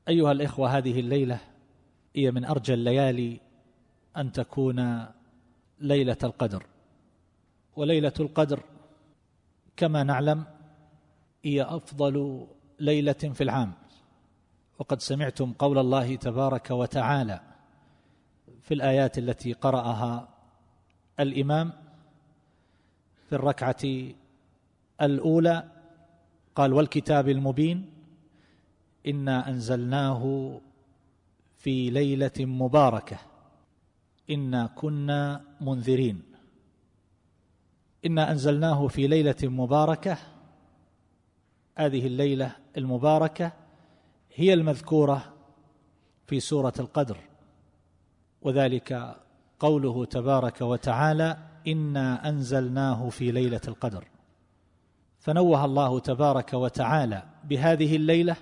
أيها الإخوة، هذه الليلة هي من أرجى الليالي أن تكون ليلة القدر. وليلة القدر كما نعلم هي أفضل ليلة في العام، وقد سمعتم قول الله تبارك وتعالى في الآيات التي قرأها الإمام في الركعة الأولى، قال: والكتاب المبين إنا أنزلناه في ليلة مباركة إنا كنا منذرين. إنا أنزلناه في ليلة مباركة، هذه الليلة المباركة هي المذكورة في سورة القدر، وذلك قوله تبارك وتعالى: إنا أنزلناه في ليلة القدر. فنوه الله تبارك وتعالى بهذه الليلة،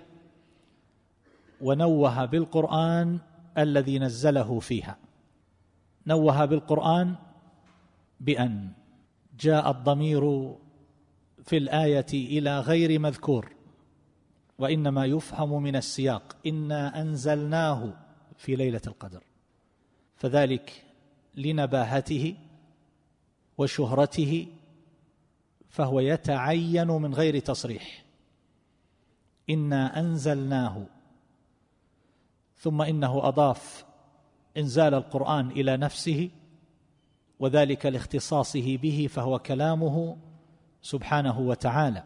ونوه بالقرآن الذي نزله فيها. نوه بالقرآن بأن جاء الضمير في الآية إلى غير مذكور، وإنما يفهم من السياق: إنا أنزلناه في ليلة القدر، فذلك لنباهته وشهرته، فهو يتعين من غير تصريح. إنا أنزلناه، ثم إنه أضاف إنزال القرآن إلى نفسه، وذلك لاختصاصه به، فهو كلامه سبحانه وتعالى.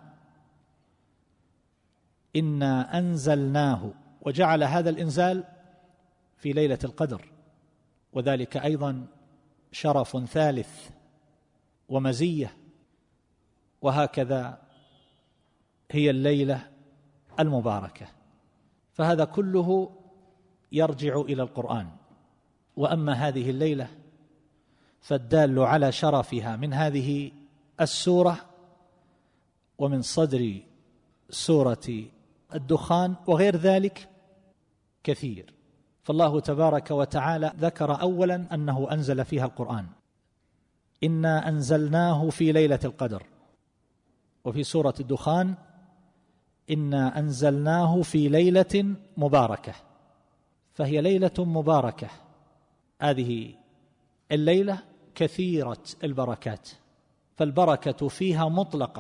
إنا أنزلناه، وجعل هذا الإنزال في ليلة القدر، وذلك أيضا شرف ثالث ومزية. وهكذا هي الليلة المباركة، فهذا كله يرجع إلى القرآن. وأما هذه الليلة فالدال على شرفها من هذه السورة ومن صدر سورة الدخان وغير ذلك كثير. فالله تبارك وتعالى ذكر أولا أنه أنزل فيها القرآن: إنا أنزلناه في ليلة القدر. وفي سورة الدخان: إنا أنزلناه في ليلة مباركة. فهي ليلة مباركة، هذه الليلة كثيرة البركات، فالبركة فيها مطلقة،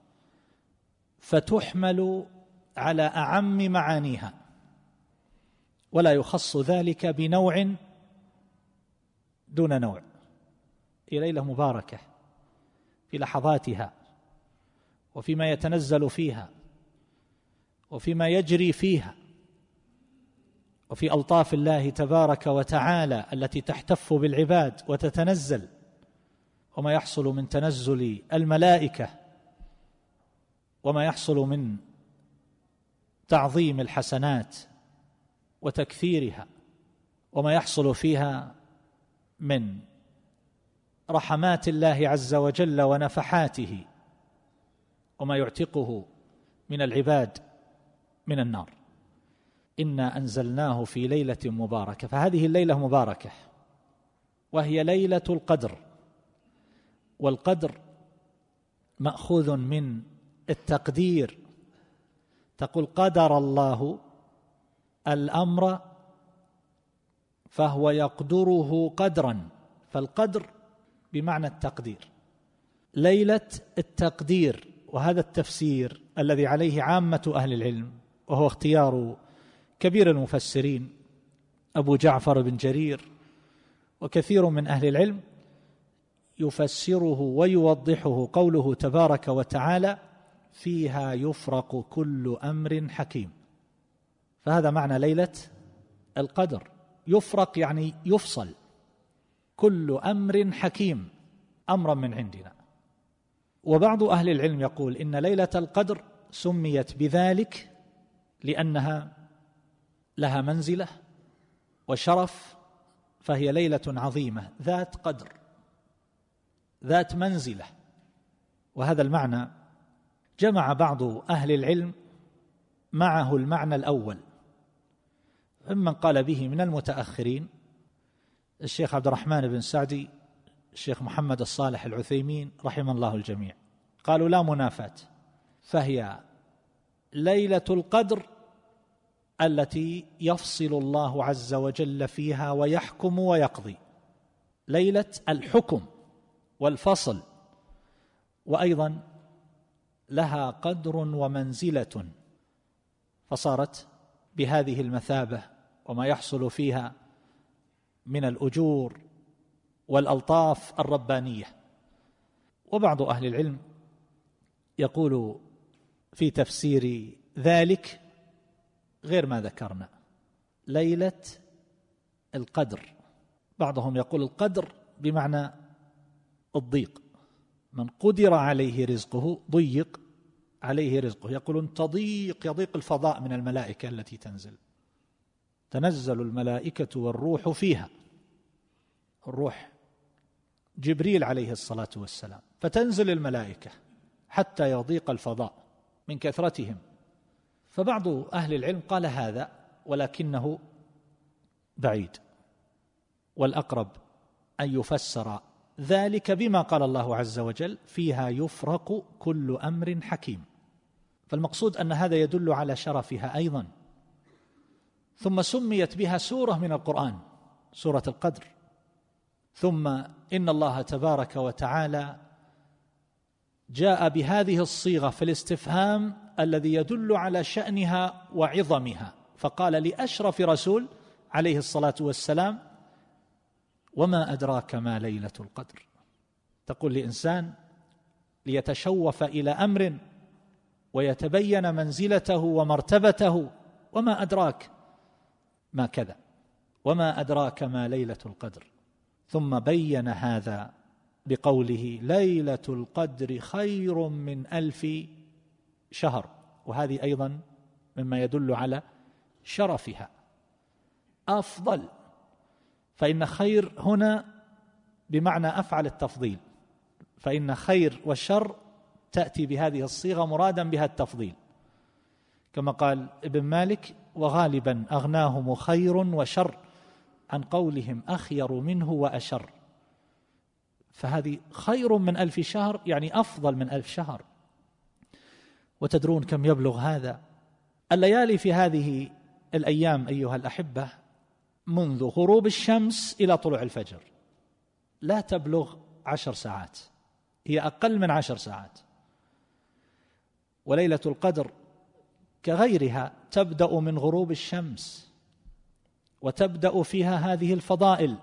فتحمل على أعم معانيها، ولا يخص ذلك بنوع دون نوع. هي ليلة مباركة في لحظاتها، وفيما يتنزل فيها، وفيما يجري فيها، وفي ألطاف الله تبارك وتعالى التي تحتف بالعباد وتتنزل، وما يحصل من تنزل الملائكة، وما يحصل من تعظيم الحسنات وتكثيرها، وما يحصل فيها من رحمات الله عز وجل ونفحاته، وما يعتقه من العباد من النار. إنا أنزلناه في ليلة مباركة، فهذه الليلة مباركة، وهي ليلة القدر. والقدر مأخوذ من التقدير، تقول قدر الله الأمر فهو يقدره قدرا، فالقدر بمعنى التقدير، ليلة التقدير. وهذا التفسير الذي عليه عامة أهل العلم، وهو اختيار كبير المفسرين أبو جعفر بن جرير وكثير من أهل العلم، يفسره ويوضحه قوله تبارك وتعالى: فيها يفرق كل أمر حكيم. فهذا معنى ليلة القدر، يفرق يعني يفصل، كل أمر حكيم، أمرا من عندنا. وبعض أهل العلم يقول إن ليلة القدر سميت بذلك لأنها لها منزلة وشرف، فهي ليلة عظيمة ذات قدر ذات منزلة. وهذا المعنى جمع بعض أهل العلم معه المعنى الأول، ممن قال به من المتأخرين الشيخ عبد الرحمن بن سعدي، الشيخ محمد الصالح العثيمين، رحم الله الجميع. قالوا لا منافاة، فهي ليلة القدر التي يفصل الله عز وجل فيها ويحكم ويقضي، ليلة الحكم والفصل، وأيضا لها قدر ومنزلة، فصارت بهذه المثابة وما يحصل فيها من الأجور والألطاف الربانية. وبعض أهل العلم يقول في تفسير ذلك غير ما ذكرنا، ليلة القدر. بعضهم يقول القدر بمعنى الضيق، من قدر عليه رزقه ضيق عليه رزقه. يقولون يضيق الفضاء من الملائكة التي تنزل الملائكة والروح فيها، الروح جبريل عليه الصلاة والسلام، فتنزل الملائكة حتى يضيق الفضاء من كثرتهم. فبعض أهل العلم قال هذا، ولكنه بعيد، والأقرب أن يفسر ذلك بما قال الله عز وجل: فيها يفرق كل أمر حكيم. فالمقصود أن هذا يدل على شرفها أيضا. ثم سميت بها سورة من القرآن، سورة القدر. ثم إن الله تبارك وتعالى جاء بهذه الصيغة في الاستفهام الذي يدل على شأنها وعظمها، فقال لأشرف رسول عليه الصلاة والسلام: وما أدراك ما ليلة القدر. تقول لإنسان ليتشوف إلى أمر ويتبين منزلته ومرتبته: وما أدراك ما كذا، وما أدراك ما ليلة القدر. ثم بين هذا بقوله: ليلة القدر خير من 1000 شهر. وهذه أيضا مما يدل على شرفها، أفضل. فإن خير هنا بمعنى أفعل التفضيل، فإن خير والشر تأتي بهذه الصيغة مرادا بها التفضيل، كما قال ابن مالك: وغالبا أغناهم خير وشر عن قولهم أخير منه وأشر. فهذه خير من 1000 شهر، يعني أفضل من 1000 شهر. وتدرون كم يبلغ هذا؟ الليالي في هذه الأيام أيها الأحبة منذ غروب الشمس إلى طلوع الفجر لا تبلغ 10 ساعات، هي أقل من 10 ساعات. وليلة القدر كغيرها تبدأ من غروب الشمس، وتبدأ فيها هذه الفضائل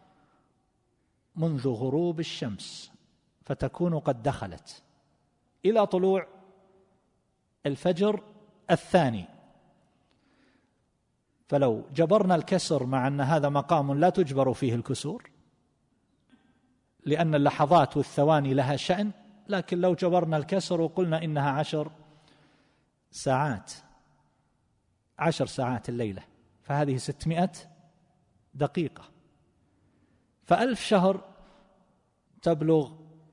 منذ غروب الشمس، فتكون قد دخلت إلى طلوع الفجر الثاني. فلو جبرنا الكسر، مع أن هذا مقام لا تجبر فيه الكسور لأن اللحظات والثواني لها شأن، لكن لو جبرنا الكسر وقلنا إنها 10 ساعات، 10 ساعات الليلة، فهذه 600 دقيقة. ف1000 شهر تبلغ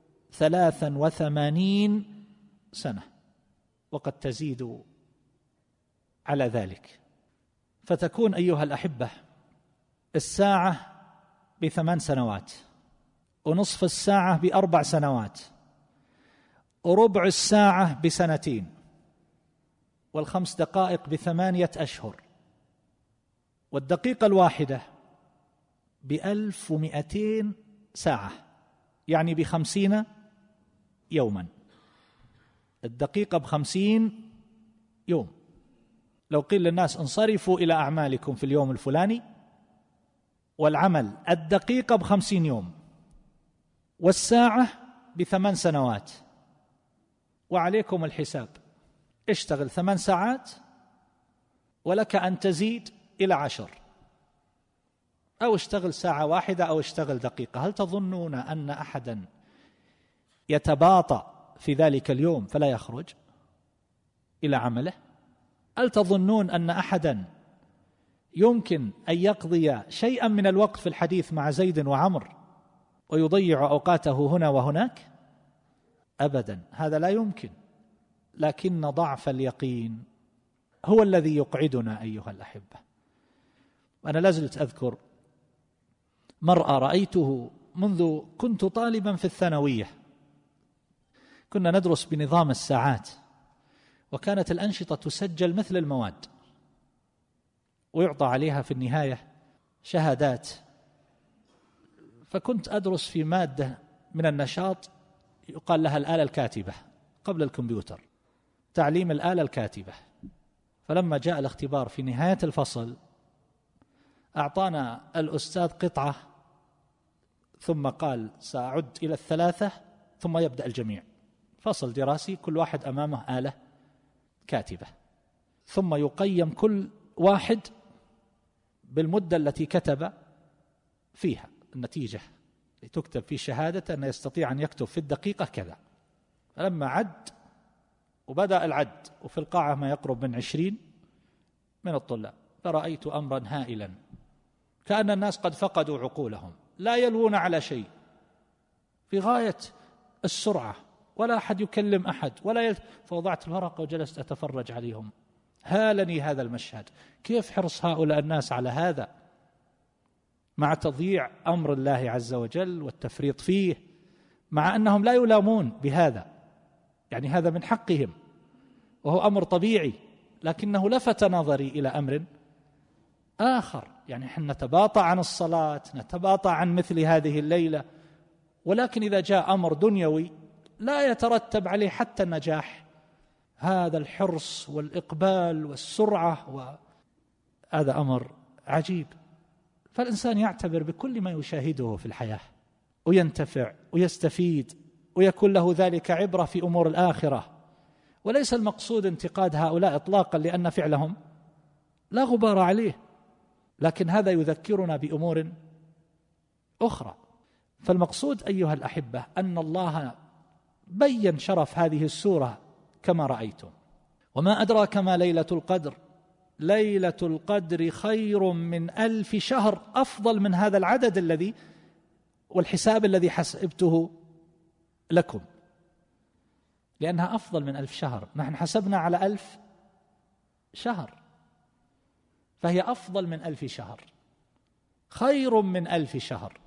83 سنة، وقد تزيد على ذلك. فتكون أيها الأحبة الساعة ب8 سنوات، ونصف الساعة ب4 سنوات، وربع الساعة ب2 و5 دقائق ب8 أشهر، والدقيقة الواحدة ب1200 ساعة، يعني ب50 يوما. الدقيقة ب50 يوم. لو قيل للناس انصرفوا إلى أعمالكم في اليوم الفلاني، والعمل الدقيقة ب50 يوم، والساعة ب8 سنوات، وعليكم الحساب، اشتغل 8 ساعات ولك أن تزيد إلى 10، أو اشتغل ساعة واحدة، أو اشتغل دقيقة. هل تظنون أن أحدا يتباطأ في ذلك اليوم فلا يخرج إلى عمله؟ هل تظنون أن أحدا يمكن أن يقضي شيئا من الوقت في الحديث مع زيد وعمر ويضيع أوقاته هنا وهناك؟ أبدا، هذا لا يمكن. لكن ضعف اليقين هو الذي يقعدنا أيها الأحبة. وأنا لازلت أذكر مرأة رأيته منذ كنت طالبا في الثانوية، كنا ندرس بنظام الساعات، وكانت الأنشطة تسجل مثل المواد، ويعطى عليها في النهاية شهادات. فكنت أدرس في مادة من النشاط يقال لها الآلة الكاتبة قبل الكمبيوتر، تعليم الآلة الكاتبة. فلما جاء الاختبار في نهاية الفصل أعطانا الأستاذ قطعة ثم قال سأعد إلى 3 ثم يبدأ الجميع. فصل دراسي كل واحد أمامه آلة كاتبة، ثم يقيم كل واحد بالمدة التي كتب فيها النتيجة، لتكتب في شهادة أنه يستطيع أن يكتب في الدقيقة كذا. فلما عد وبدأ العد وفي القاعة ما يقرب من 20 من الطلاب، فرأيت أمرا هائلا، كأن الناس قد فقدوا عقولهم، لا يلوون على شيء، في غاية السرعة، ولا أحد يكلم أحد فوضعت الورقة وجلست أتفرج عليهم. هالني هذا المشهد، كيف حرص هؤلاء الناس على هذا مع تضييع أمر الله عز وجل والتفريط فيه، مع أنهم لا يلامون بهذا، يعني هذا من حقهم وهو أمر طبيعي، لكنه لفت نظري إلى أمر آخر. يعني احنا نتباطأ عن الصلاة، نتباطأ عن مثل هذه الليلة، ولكن إذا جاء أمر دنيوي لا يترتب عليه حتى النجاح، هذا الحرص والإقبال والسرعة، وهذا أمر عجيب. فالإنسان يعتبر بكل ما يشاهده في الحياة وينتفع ويستفيد ويكون له ذلك عبرة في أمور الآخرة. وليس المقصود انتقاد هؤلاء إطلاقا، لأن فعلهم لا غبار عليه، لكن هذا يذكرنا بأمور أخرى. فالمقصود أيها الأحبة أن الله بين شرف هذه السورة كما رأيتم. وما أدراك ما ليلة القدر، ليلة القدر خير من 1000 شهر، أفضل من هذا العدد الذي والحساب الذي حسبته لكم، لأنها أفضل من 1000 شهر. نحن حسبنا على 1000 شهر، فهي أفضل من 1000 شهر، خير من 1000 شهر.